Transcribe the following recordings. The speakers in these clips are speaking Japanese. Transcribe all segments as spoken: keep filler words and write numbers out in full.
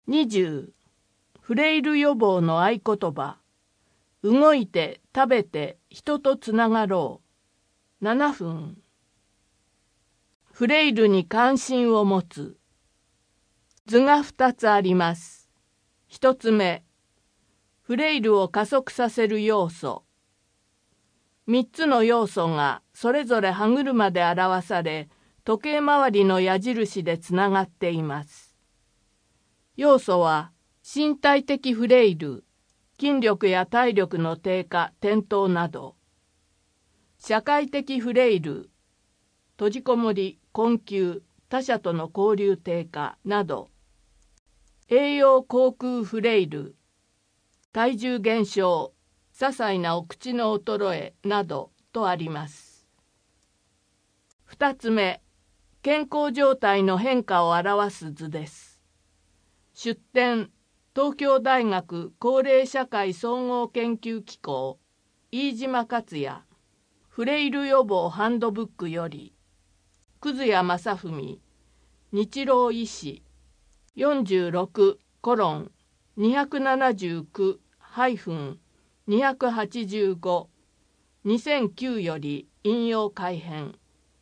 にじゅうフレイル予防の合言葉。動いて食べて人とつながろう。ななふん。フレイルに関心を持つ。図がふたつあります。ひとつめ、フレイルを加速させる要素。みっつの要素がそれぞれ歯車で表され、時計回りの矢印でつながっています。要素は身体的フレイル、筋力や体力の低下、転倒など。社会的フレイル、閉じこもり、困窮、他者との交流低下など。栄養口腔フレイル、体重減少、些細なお口の衰えなどとあります。ふたつめ、健康状態の変化を表す図です。出典、東京大学高齢社会総合研究機構、飯島克也、フレイル予防ハンドブックより、葛谷正文、日老医師、よんじゅうろくコロンにななきゅうにはちご、にせんきゅうより引用改編。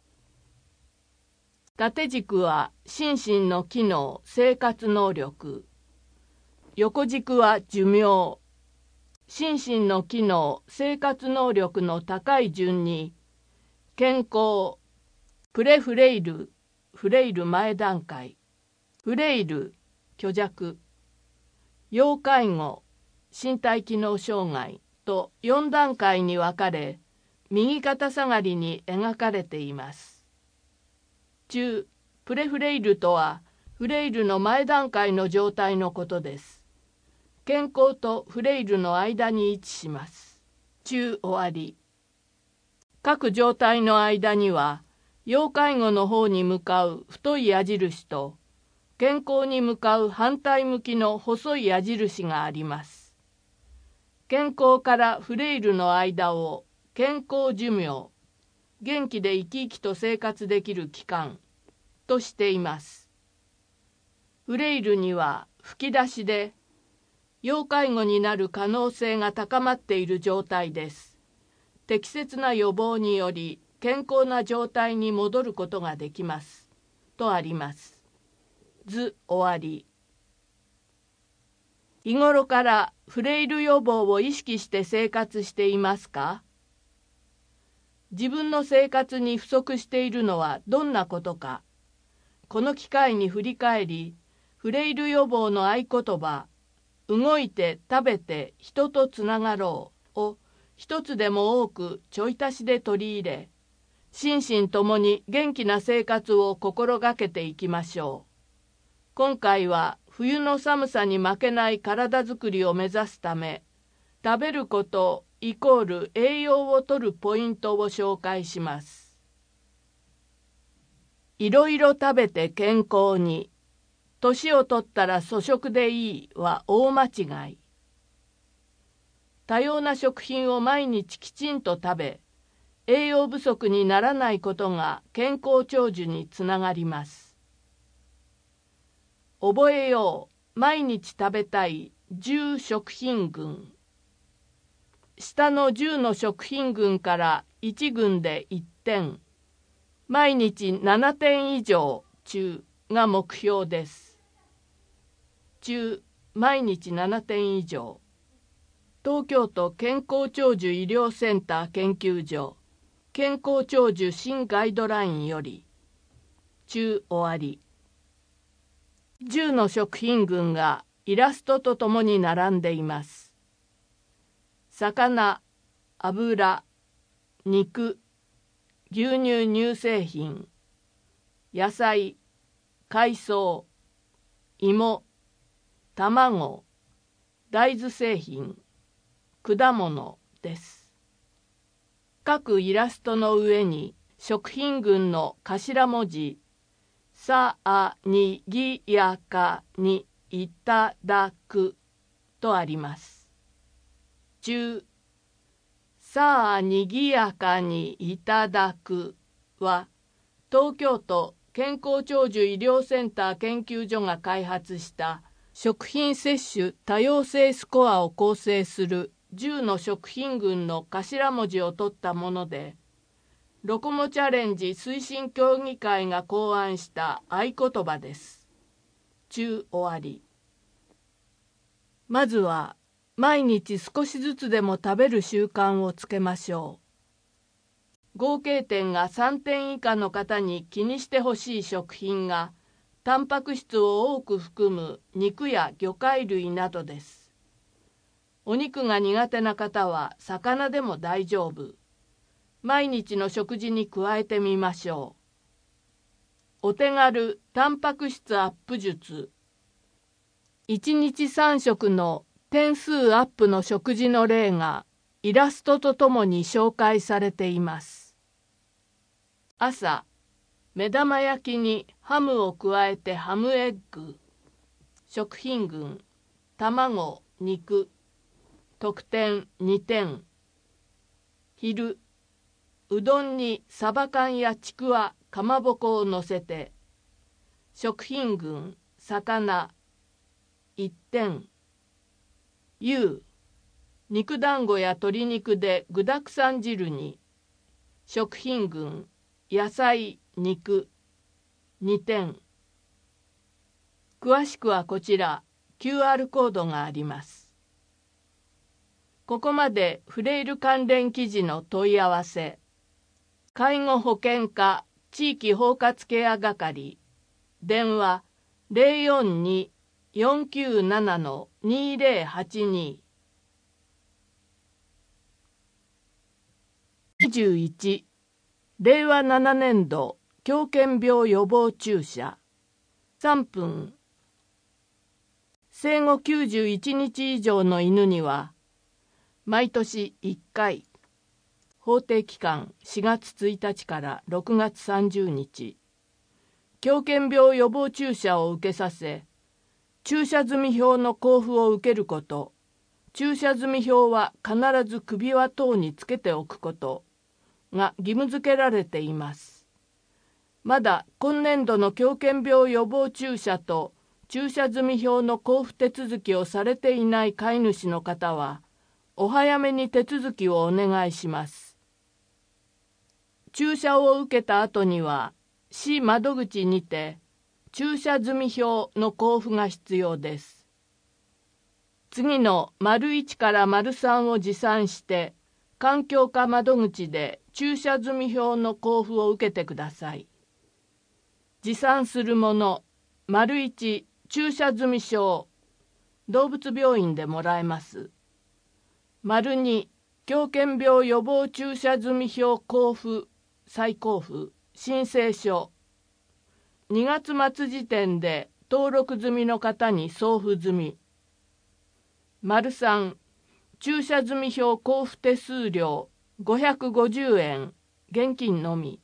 縦軸は心身の機能、生活能力。横軸は寿命。心身の機能、生活能力の高い順に、健康、プレフレイル、フレイル前段階、フレイル、虚弱、要介護、身体機能障害とよん段階に分かれ、右肩下がりに描かれています。中、プレフレイルとは、フレイルの前段階の状態のことです。健康とフレイルの間に位置します。中終わり。各状態の間には、要介護の方に向かう太い矢印と、健康に向かう反対向きの細い矢印があります。健康からフレイルの間を健康寿命、元気で生き生きと生活できる期間としています。フレイルには吹き出しで、要介護になる可能性が高まっている状態です。適切な予防により健康な状態に戻ることができます。とあります。図終わり。日頃からフレイル予防を意識して生活していますか？自分の生活に不足しているのはどんなことか。この機会に振り返り、フレイル予防の合言葉、動いて食べて人とつながろうを一つでも多くちょい足しで取り入れ、心身ともに元気な生活を心がけていきましょう。今回は冬の寒さに負けない体づくりを目指すため、食べることイコール栄養をとるポイントを紹介します。いろいろ食べて健康に。年を取ったら粗食でいいは大間違い。多様な食品を毎日きちんと食べ、栄養不足にならないことが健康長寿につながります。覚えよう、毎日食べたいじゅう食品群。下のじゅうの食品群からいち群でいってん、毎日ななてん以上中が目標です。中、毎日ななてん以上。東京都健康長寿医療センター研究所健康長寿新ガイドラインより。中終わり。じゅうの食品群がイラストとともに並んでいます。魚、油、肉、牛乳乳製品、野菜、海藻、芋、卵、大豆製品、果物です。各イラストの上に食品群の頭文字さあにぎやかにいただくとあります。中、さあにぎやかにいただくは東京都健康長寿医療センター研究所が開発した食品摂取多様性スコアを構成するじゅうの食品群の頭文字を取ったもので、ロコモチャレンジ推進協議会が考案した合言葉です。中終わり。まずは毎日少しずつでも食べる習慣をつけましょう。合計点がさんてん以下の方に気にしてほしい食品がタンパク質を多く含む肉や魚介類などです。お肉が苦手な方は魚でも大丈夫。毎日の食事に加えてみましょう。お手軽タンパク質アップ術。いちにちさん食の点数アップの食事の例がイラストとともに紹介されています。朝、目玉焼きにハムを加えてハムエッグ。食品群、卵、肉。得点にてん。昼、うどんにサバ缶やちくわ、かまぼこをのせて。食品群、魚。いってん。夕、肉団子や鶏肉で具だくさん汁に。食品群、野菜、肉。にてん。詳しくはこちら キューアール コードがあります。ここまでフレイル関連記事の問い合わせ。介護保険課地域包括ケア係。電話 ゼロよんに よんきゅうなな にゼロはちに。にじゅういち、れいわななねんど狂犬病予防注射。さんぷん。生後きゅうじゅういちにち以上の犬には、毎年いっかい、法定期間しがつついたちからろくがつさんじゅうにち、狂犬病予防注射を受けさせ、注射済票の交付を受けること、注射済票は必ず首輪等につけておくことが義務付けられています。まだ今年度の狂犬病予防注射と注射済票の交付手続きをされていない飼い主の方は、お早めに手続きをお願いします。注射を受けた後には、市窓口にて注射済票の交付が必要です。次の丸いちから丸さんを持参して、環境課窓口で注射済票の交付を受けてください。持参するもの、丸いち注射済証、動物病院でもらえます。丸に狂犬病予防注射済票交付、再交付、申請書。にがつ末時点で登録済みの方に送付済み。丸さん、注射済票交付手数料ごひゃくごじゅうえん、現金のみ。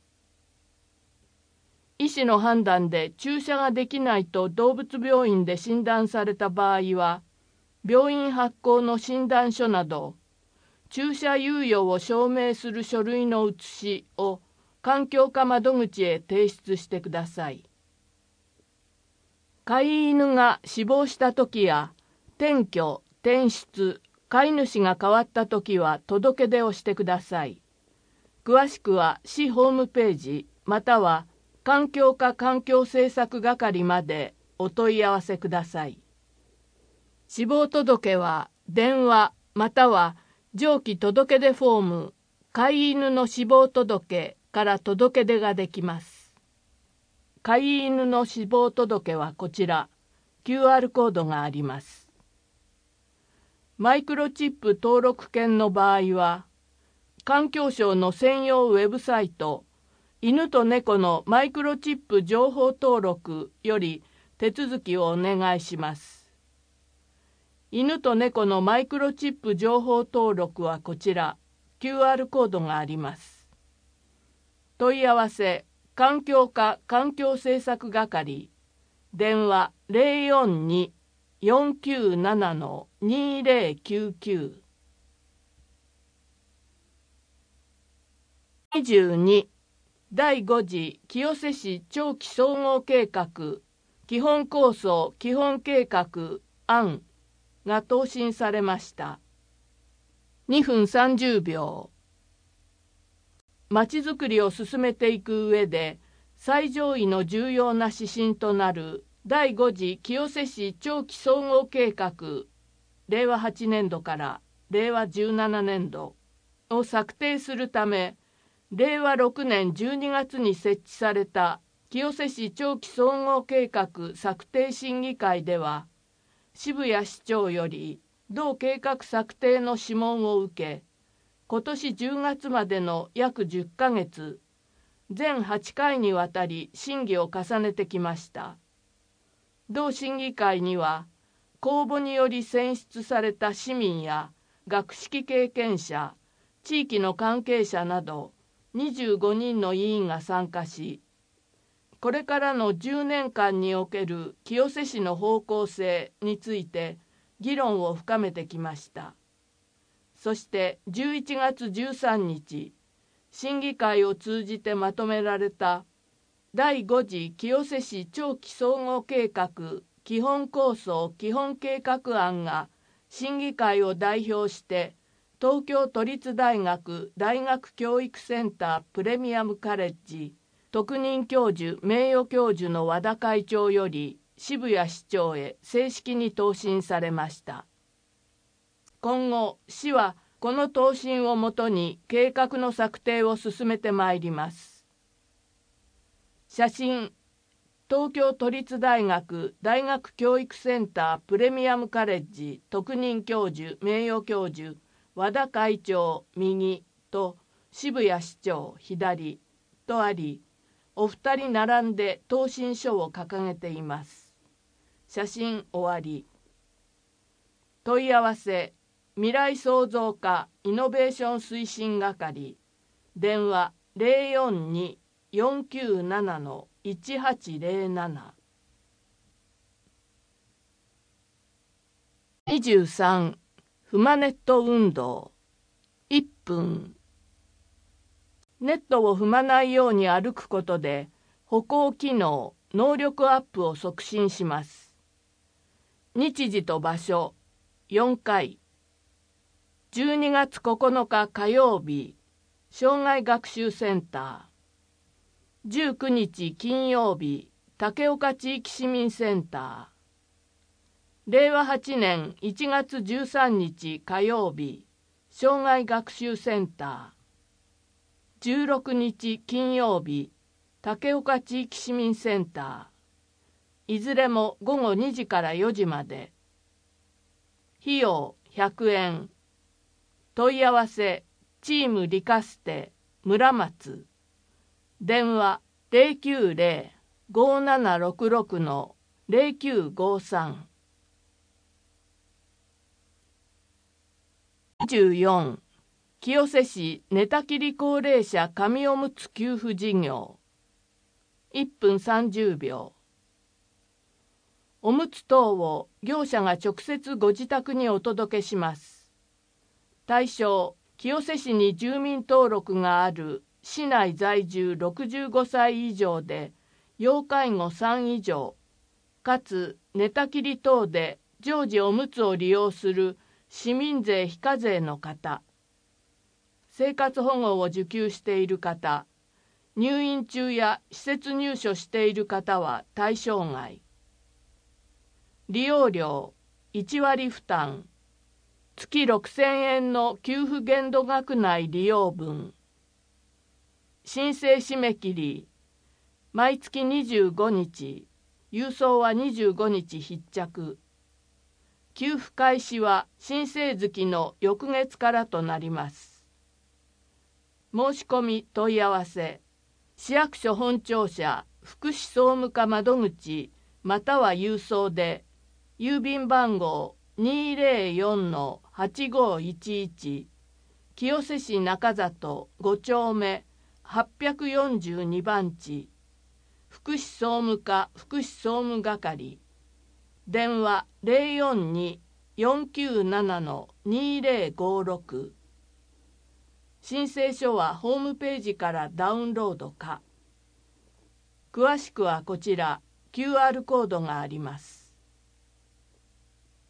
医師の判断で注射ができないと動物病院で診断された場合は、病院発行の診断書など、注射猶予を証明する書類の写しを環境課窓口へ提出してください。飼い犬が死亡したときや、転居、転出、飼い主が変わったときは届け出をしてください。詳しくは市ホームページまたは環境課環境政策係までお問い合わせください。死亡届は電話または上記届出フォーム飼い犬の死亡届から届け出ができます。飼い犬の死亡届はこちら キューアール コードがあります。マイクロチップ登録犬の場合は環境省の専用ウェブサイト犬と猫のマイクロチップ情報登録より手続きをお願いします。犬と猫のマイクロチップ情報登録はこちら キューアール コードがあります。問い合わせ環境課環境政策係電話 ゼロよんに よんきゅうなな にゼロきゅうきゅう。 にじゅうにだいご次清瀬市長期総合計画基本構想基本計画案が答申されました。にふんさんじゅうびょう。まちづくりを進めていく上で最上位の重要な指針となるだいご次清瀬市長期総合計画れいわはちねんどかられいわじゅうななねんどを策定するため、れいわろくねんじゅうにがつに設置された清瀬市長期総合計画策定審議会では、渋谷市長より同計画策定の諮問を受け、今年じゅうがつまでの約じゅっかげつ、全はちかいにわたり審議を重ねてきました。同審議会には、公募により選出された市民や学識経験者、地域の関係者などにじゅうごにんの委員が参加し、これからのじゅうねんかんにおける清瀬市の方向性について議論を深めてきました。そしてじゅういちがつじゅうさんにち、審議会を通じてまとめられただいご次清瀬市長期総合計画基本構想基本計画案が審議会を代表して東京都立大学大学教育センタープレミアムカレッジ特任教授名誉教授の和田会長より渋谷市長へ正式に答申されました。今後、市はこの答申をもとに計画の策定を進めてまいります。写真、東京都立大学大学教育センタープレミアムカレッジ特任教授名誉教授和田会長右と渋谷市長左とあり、お二人並んで答申書を掲げています。写真終わり。問い合わせ未来創造課イノベーション推進係電話 ゼロよんに よんきゅうなな いちはちゼロなな。 にじゅうさんフマネット運動いっぷん。ネットを踏まないように歩くことで歩行機能、能力アップを促進します。日時と場所よんかい。じゅうにがつここのか火曜日、障害学習センター。じゅうくにち金曜日、竹岡地域市民センター。れいわはちねんいちがつじゅうさんにち火曜日、障害学習センター。じゅうろくにち金曜日、竹岡地域市民センター。いずれもごごにじからよじまで。費用ひゃくえん。問い合わせチームリカステ村松。電話 ゼロきゅうゼロ ごーななろくろく ゼロきゅうごさん。にじゅうよん清瀬市寝たきり高齢者紙おむつ給付事業いっぷんさんじゅうびょう。おむつ等を業者が直接ご自宅にお届けします。対象、清瀬市に住民登録がある市内在住ろくじゅうごさい以上で要介護さん以上、かつ寝たきり等で常時おむつを利用する市民税非課税の方、生活保護を受給している方、入院中や施設入所している方は対象外。利用料いちわり負担、月ろくせんえんの給付限度額内利用分。申請締め切り、毎月にじゅうごにち、郵送はにじゅうごにち必着。給付開始は申請月の翌月からとなります。申し込み問い合わせ、市役所本庁舎福祉総務課窓口または郵送で、郵便番号 にーぜろよんのはちごいちいち 清瀬市中里ごちょうめはっぴゃくよんじゅうにばんち福祉総務課福祉総務係電話 ゼロよんに よんきゅうなな にーぜろごろく。 申請書はホームページからダウンロードか。詳しくはこちら キューアール コードがあります。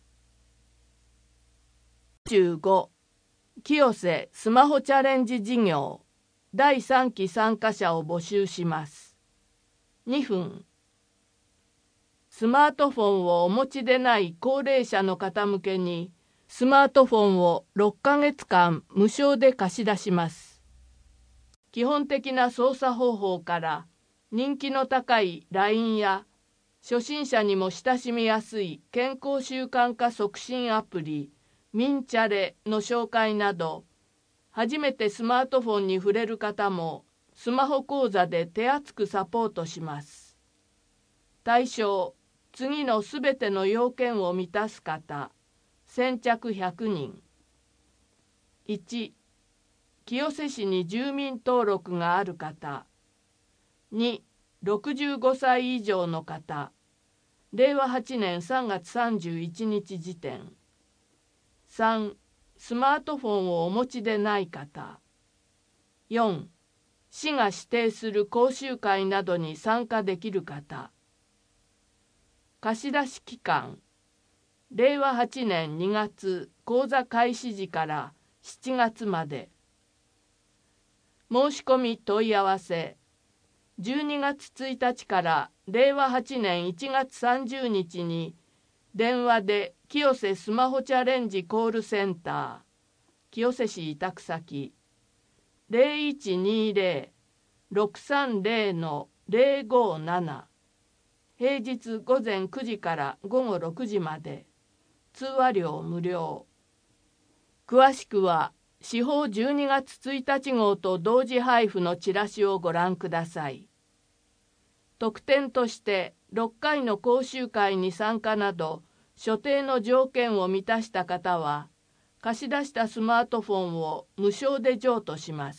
じゅうご清瀬スマホチャレンジ事業だいさんき参加者を募集します。にふんスマートフォンをお持ちでない高齢者の方向けにスマートフォンをろっかげつかん無償で貸し出します。基本的な操作方法から人気の高い ライン や初心者にも親しみやすい健康習慣化促進アプリミンチャレの紹介など、初めてスマートフォンに触れる方もスマホ講座で手厚くサポートします。対象、次のすべての要件を満たす方、先着ひゃくにん。いち、清瀬市に住民登録がある方。に、ろくじゅうごさい以上の方。れいわはちねんさんがつさんじゅういちにち時点。さん、スマートフォンをお持ちでない方。よん、市が指定する講習会などに参加できる方。貸し出し期間、れいわはちねんにがつ講座開始時からしちがつまで。申し込み問い合わせ、じゅうにがつついたちかられいわはちねんいちがつさんじゅうにちに電話で清瀬スマホチャレンジコールセンター清瀬市委託先 ゼロいちにゼロ ろくさんゼロ のゼロごなな平日午前くじから午後ろくじまで通話料無料。詳しくは市報じゅうにがつついたち号と同時配布のチラシをご覧ください。特典としてろっかいの講習会に参加など所定の条件を満たした方は貸し出したスマートフォンを無償で譲渡します。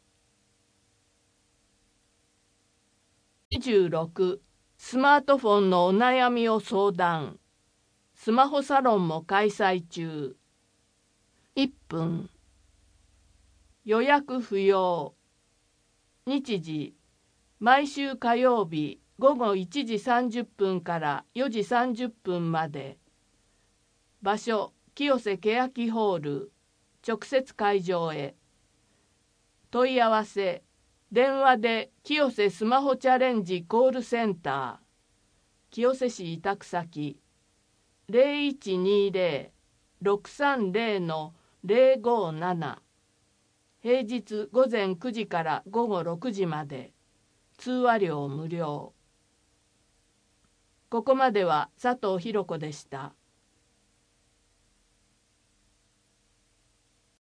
にじゅうろくスマートフォンのお悩みを相談。スマホサロンも開催中。いっぷん予約不要。日時毎週火曜日ごごいちじさんじゅっぷんからよじさんじゅっぷんまで。場所清瀬欅ホール。直接会場へ。問い合わせ電話で清瀬スマホチャレンジコールセンター清瀬市委託先 ゼロいちにゼロ ろくさんゼロ のゼロごなな平日午前くじから午後ろくじまで通話料無料。ここまでは佐藤ひろ子でした。